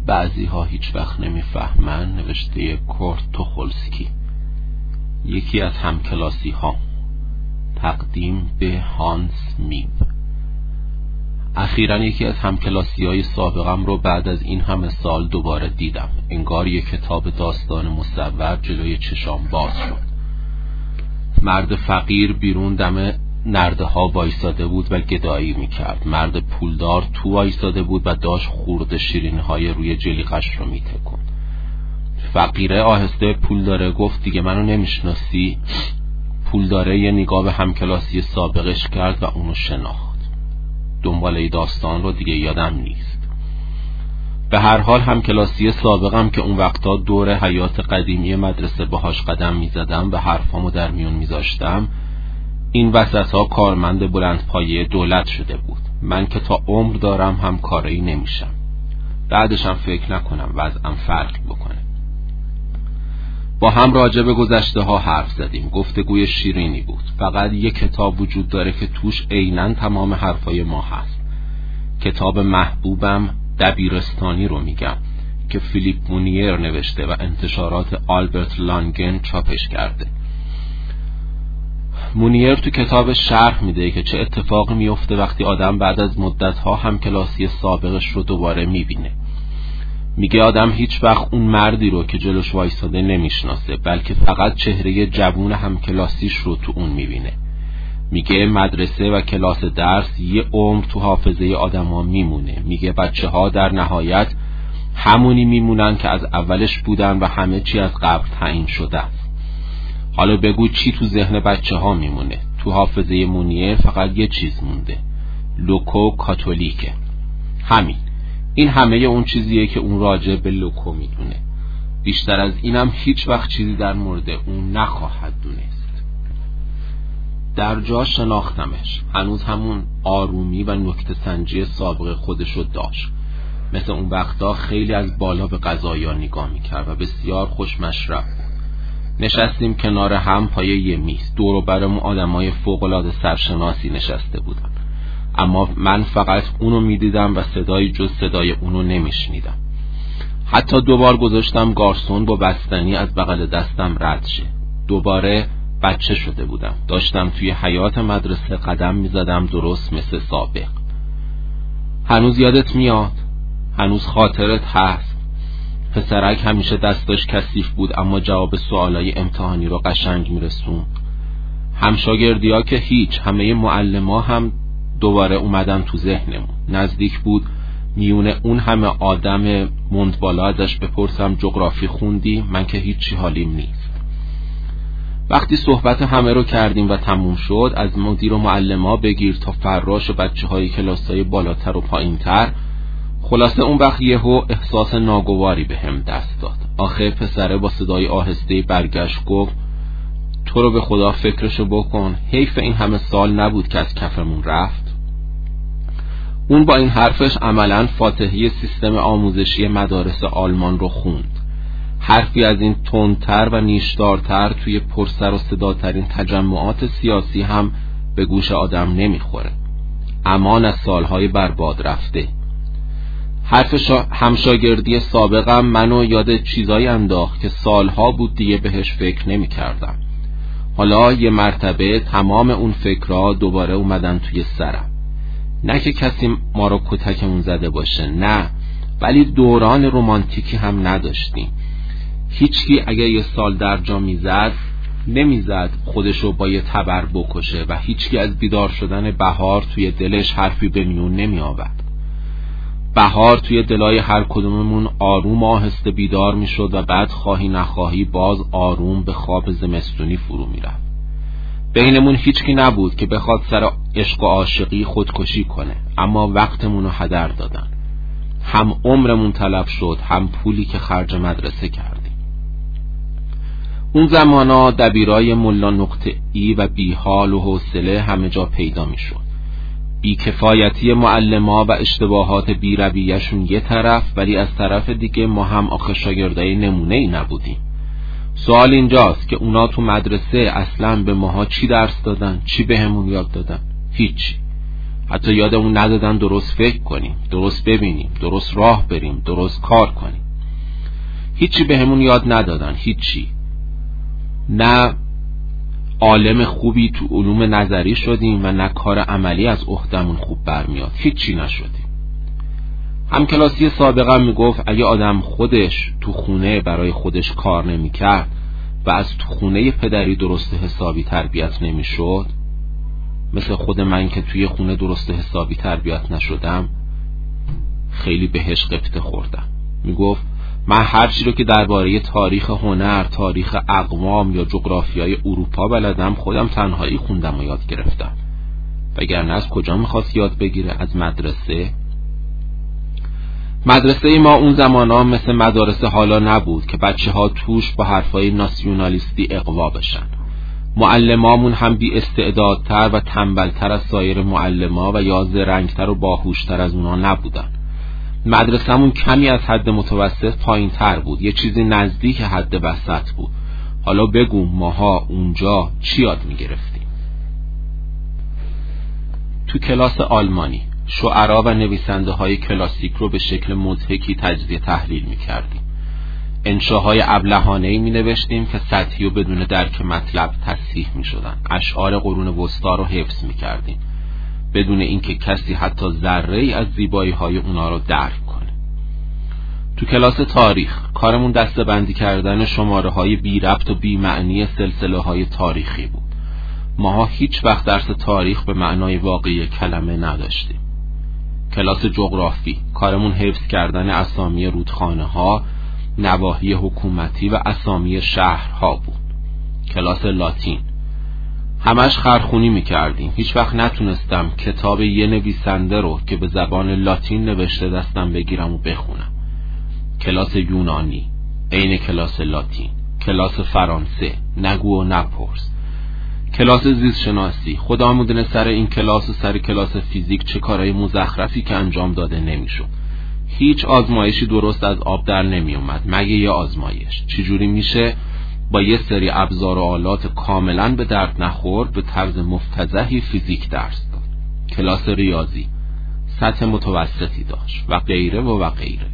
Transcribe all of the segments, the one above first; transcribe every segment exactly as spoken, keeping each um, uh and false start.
بعضی ها هیچ وقت نمیفهمن، نوشته کورت توخولسکی، یکی از همکلاسی ها، تقدیم به هانس میب. اخیراً یکی از همکلاسی های سابقم رو بعد از این همه سال دوباره دیدم. انگار یک کتاب داستان مصور جلوی چشام باز شد. مرد فقیر بیرون دم نرده ها وایساده بود و گدایی میکرد. مرد پولدار تو وایساده بود و داشت خورد شیرینی های روی جلیقش رو میتکن. فقیره آهسته پولداره گفت دیگه منو نمیشناسی؟ پولداره یه نگاه به همکلاسی سابقش کرد و اونو شناخت. دنباله داستان رو دیگه یادم نیست. به هر حال همکلاسی سابقم که اون وقتا دور حیات قدیمی مدرسه باهاش قدم میزدم و حرفامو در میون میذاشتم، این وسطا کارمند بلند پایه دولت شده بود. من که تا عمر دارم هم کاری نمیشم. بعدشم فکر نکنم وضعم فرق بکنه. با هم راجع به گذشته ها حرف زدیم. گفتگوی شیرینی بود. فقط یک کتاب وجود داره که توش عیناً تمام حرفای ما هست. کتاب محبوبم دبیرستانی رو میگم که فیلیپ مونیر نوشته و انتشارات آلبرت لانگن چاپش کرده. مونیر تو کتاب شرح میده که چه اتفاقی میفته وقتی آدم بعد از مدت‌ها همکلاسی سابقش رو دوباره میبینه. میگه آدم هیچ وقت اون مردی رو که جلوش وایساده نمیشناسه، بلکه فقط چهره جوون همکلاسیش رو تو اون میبینه. میگه مدرسه و کلاس درس یه عمر تو حافظه آدما میمونه. میگه بچه ها در نهایت همونی میمونن که از اولش بودن و همه چی از قبل تعیین شده است. حالا بگو چی تو ذهن بچه ها میمونه؟ تو حافظه مونیه فقط یه چیز مونده، لوکو کاتولیکه. همین. این همه اون چیزیه که اون راجع به لوکو میدونه. بیشتر از اینم هیچ وقت چیزی در مورد اون نخواهد دونست. در جا شناختمش. هنوز همون آرومی و نکته سنجی سابق خودشو داشت. مثل اون وقتا خیلی از بالا به قضایا نگاه میکرد و بسیار خوش مشرب بود. نشستیم کنار هم پای یه میز. دور و برمون آدمای فوق‌العاده سرشناسی نشسته بودن. اما من فقط اونو میدیدم و صدای جز صدای اونو نمیشنیدم. حتی دوبار گذاشتم گارسون با بستنی از بغل دستم رد شه. دوباره بچه شده بودم. داشتم توی حیات مدرسه قدم میزدم درست مثل سابق. هنوز یادت میاد؟ هنوز خاطرت هست؟ پسرک همیشه دستاش کثیف بود اما جواب سوالای امتحانی رو قشنگ میرسون. همشاگردی ها که هیچ، همه معلما هم دوباره اومدن تو ذهنمون. نزدیک بود میونه اون همه آدم مند بالا ازش بپرسم جغرافی خوندی؟ من که هیچی حالیم نیست. وقتی صحبت همه رو کردیم و تموم شد، از مدیر و معلما بگیر تا فراش و بچه های کلاسای بالاتر و پایین تر، خلاصه اون وقت یهو احساس ناگواری به هم دست داد. آخه پسره با صدای آهسته برگشت گفت تو رو به خدا فکرشو بکن، حیف این همه سال نبود که از کفمون رفت. اون با این حرفش عملاً فاتحی سیستم آموزشی مدارس آلمان رو خوند. حرفی از این تندتر و نیشدارتر توی پرسر و صداترین تجمعات سیاسی هم به گوش آدم نمیخوره. امان از سالهای برباد رفته. حرف شا... همشاگردی سابقم منو یاد چیزایی انداخت که سالها بود دیگه بهش فکر نمی کردم. حالا یه مرتبه تمام اون فکرها دوباره اومدن توی سرم. نه که کسی ما رو کتکمون زده باشه، نه، ولی دوران رمانتیکی هم نداشتیم. هیچکی اگه یه سال در جا میزد نمیزد خودشو با یه تبر بکشه و هیچکی از بیدار شدن بهار توی دلش حرفی به میون نمی آورد. بهار توی دلای هر کدوممون آروم آهسته بیدار می شد و بعد خواهی نخواهی باز آروم به خواب زمستونی فرو می رفت. بینمون هیچکی نبود که بخواد سر عشق و عاشقی خودکشی کنه، اما وقتمونو هدر دادن. هم عمرمون تلف شد، هم پولی که خرج مدرسه کردیم. اون زمانا دبیرای ملا نقطه‌ای و بیحال و حوصله همه جا پیدا می شد. بیکفایتی معلما و اشتباهات بی‌رویه‌شون یه طرف، ولی از طرف دیگه ما هم آخه شاگردای نمونه‌ای نبودیم. سوال اینجاست که اونا تو مدرسه اصلاً به ماها چی درس دادن؟ چی بهمون یاد دادن؟ هیچی. حتی یادمون ندادن درست فکر کنیم، درست ببینیم، درست راه بریم، درست کار کنیم. هیچی به همون یاد ندادن، هیچی. نه عالم خوبی تو علوم نظری شدیم و نه کار عملی از عهدمون خوب برمیاد، هیچی نشدیم. همکلاسی سابقم میگفت اگه آدم خودش تو خونه برای خودش کار نمیکرد و از تو خونه پدری درست حسابی تربیت نمیشد، مثل خود من که توی خونه درست حسابی تربیت نشدم، خیلی بهش قبطه خوردم. میگفت من هر چی رو که درباره تاریخ هنر، تاریخ اقوام یا جغرافیای اروپا بلدم خودم تنهایی خوندم و یاد گرفتم. وگرنه از کجا میخواست یاد بگیره؟ از مدرسه؟ مدرسه ما اون زمانا مثل مدارس حالا نبود که بچه ها توش با حرفای ناسیونالیستی اقوا بشن. معلمامون هم بی استعدادتر و تنبلتر از سایر معلما و یا زرنگتر و باهوشتر از اونا نبودن. مدرسه‌مون کمی از حد متوسط پایین تر بود، یه چیزی نزدیک حد وسط بود. حالا بگو ماها اونجا چی یاد می‌گرفتیم؟ تو کلاس آلمانی شعرا و نویسنده های کلاسیک رو به شکل مضحکی تجزیه تحلیل می‌کردیم. انشاهای ابلهانه‌ای می‌نوشتیم که سطحی و بدون درک مطلب تصحیح می‌شدن. اشعار قرون وسطا رو حفظ می‌کردیم بدون اینکه کسی حتی ذره‌ای از زیبایی‌های اونا رو درک کنه. تو کلاس تاریخ کارمون دسته‌بندی کردن شماره‌های بی ربط و بی معنی سلسله‌های تاریخی بود. ماها هیچ وقت درس تاریخ به معنای واقعی کلمه نداشتیم. کلاس جغرافی کارمون حفظ کردن اسامی رودخانه‌ها، نواحی حکومتی و اسامی شهرها بود. کلاس لاتین همش خرخونی میکردیم. هیچ وقت نتونستم کتاب یه نویسنده رو که به زبان لاتین نوشته دستم بگیرم و بخونم. کلاس یونانی عین کلاس لاتین. کلاس فرانسه نگو و نپرس. کلاس زیست شناسی خدا میدونه سر این کلاس و سر کلاس فیزیک چه کارهای مزخرفی که انجام داده نمیشد. هیچ آزمایشی درست از آب در نمی اومد مگه یه آزمایش. چجوری میشه با یه سری ابزار و آلات کاملا به درد نخور به طرز مفتضحی فیزیک درس داد. کلاس ریاضی سطح متوسطی داشت و غیره و و غیره.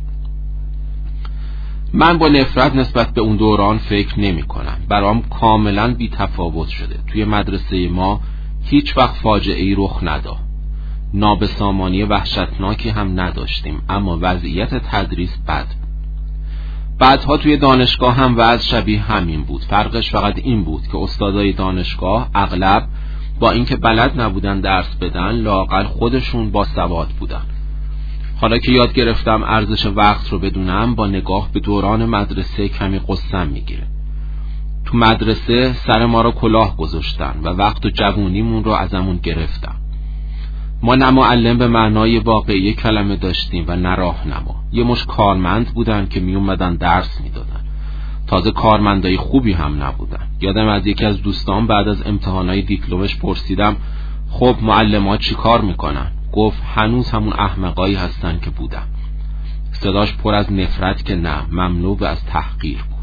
من با نفرت نسبت به اون دوران فکر نمی کنم. برام کاملا بی تفاوت شده. توی مدرسه ما هیچ وقت فاجعه‌ای رخ نداد. نابسامانی وحشتناکی هم نداشتیم، اما وضعیت تدریس بد. بعدها توی دانشگاه هم وضع شبیه همین بود. فرقش فقط این بود که استادای دانشگاه اغلب با اینکه بلد نبودن درس بدن لااقل خودشون با سواد بودن. حالا که یاد گرفتم ارزش وقت رو بدونم با نگاه به دوران مدرسه کمی قصه‌ام میگیره. تو مدرسه سر ما رو کلاه گذاشتن و وقت و جوونیمون رو ازمون گرفتن. ما نه معلم به معنای واقعی کلمه داشتیم و نه راهنما. یه مش کارمند بودن که می اومدن درس میدادن. تازه کارمندای خوبی هم نبودن. یادم از یکی از دوستان بعد از امتحانای دیپلمش پرسیدم خب معلم‌ها چی کار میکنن؟ گفت هنوز همون احمقایی هستن که بودن. صداش پر از نفرت که نه، مملو از تحقیر بود.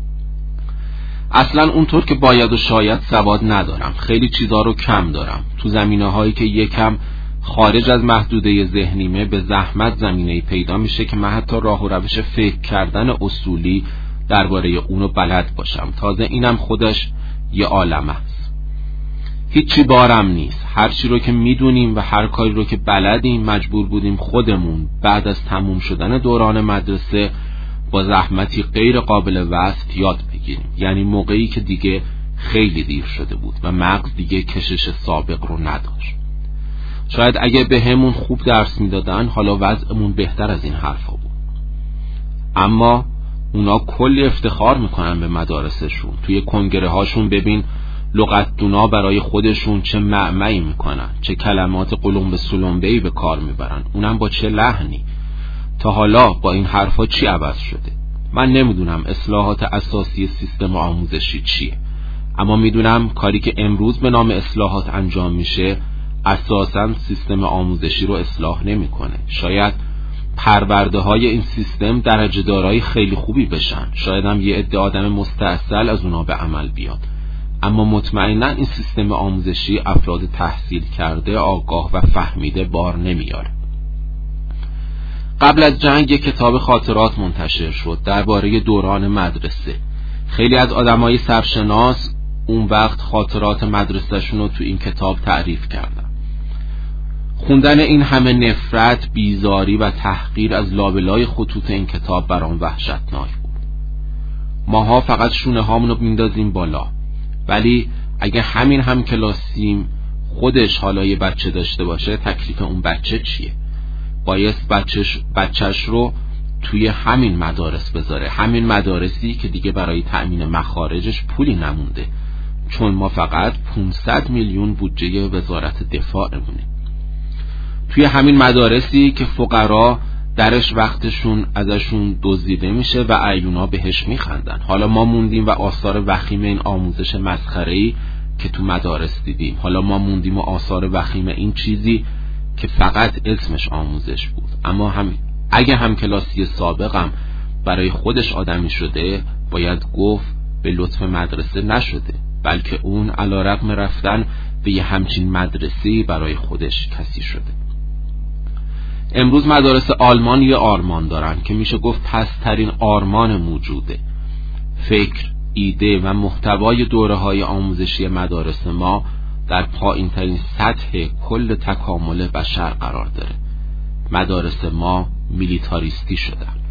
اصلا اونطور که باید و شاید سواد ندارم. خیلی چیزا رو کم دارم. تو زمینه هایی که یکم خارج از محدوده ذهنیمه به زحمت زمینه‌ای پیدا میشه که من حتی راه و روش فکر کردن اصولی درباره اونو بلد باشم. تازه اینم خودش یه عالمه است. هیچی بارم نیست. هر چی رو که میدونیم و هر کاری رو که بلدیم مجبور بودیم خودمون بعد از تموم شدن دوران مدرسه با زحمتی غیر قابل وصف یاد بگیریم. یعنی موقعی که دیگه خیلی دیر شده بود و مغز دیگه کشش سابق رو نداشت. شاید اگه به همون خوب درس میدادن حالا وضعمون بهتر از این حرفا بود. اما اونا کلی افتخار میکنن به مدارسشون. توی کنگره هاشون ببین لغتدونا برای خودشون چه معمعی میکنن، چه کلمات قلمبه سلمبه‌ای به کار میبرن، اونم با چه لحنی. تا حالا با این حرفا چی عوض شده؟ من نمیدونم اصلاحات اساسی سیستم آموزشی چیه، اما میدونم کاری که امروز به نام اصلاحات انجام میشه اساساً سیستم آموزشی رو اصلاح نمیکنه. شاید پرورده های این سیستم درجه دارای خیلی خوبی بشن، شاید هم یه عده آدم مستاصل از اونا به عمل بیاد، اما مطمئنا این سیستم آموزشی افراد تحصیل کرده، آگاه و فهمیده بار نمیاره. قبل از جنگ یک کتاب خاطرات منتشر شد درباره دوران مدرسه. خیلی از آدمای سرشناس اون وقت خاطرات مدرسه‌شون رو تو این کتاب تعریف کردن. خوندن این همه نفرت، بیزاری و تحقیر از لابلای خطوط این کتاب برام وحشتناک بود. ماها فقط شونه هامونو میندازیم بالا، ولی اگه همین هم کلاسیم خودش حالا یه بچه داشته باشه، تکلیف اون بچه چیه؟ بایست بچهش بچهش رو توی همین مدارس بذاره، همین مدارسی که دیگه برای تأمین مخارجش پولی نمونده، چون ما فقط پانصد میلیون بودجه وزارت دفاعمونه. توی همین مدارسی که فقرا درش وقتشون ازشون دزدیده میشه و عیونا بهش میخندن. حالا ما موندیم و آثار وخیم این آموزش مسخره‌ای که تو مدارس دیدیم، حالا ما موندیم و آثار وخیم این چیزی که فقط اسمش آموزش بود. اما هم اگه هم کلاسی سابقم برای خودش آدمی شده، باید گفت به لطف مدرسه نشده، بلکه اون علی‌رغم رفتن به یه همچین مدرسه‌ای برای خودش کسی شده. امروز مدارس آلمان یه آرمان دارن که میشه گفت پست‌ترین آرمان موجوده. فکر، ایده و محتوای دوره‌های آموزشی مدارس ما در پایین‌ترین سطح کل تکامل بشر قرار داره. مدارس ما میلیتاریستی شدن.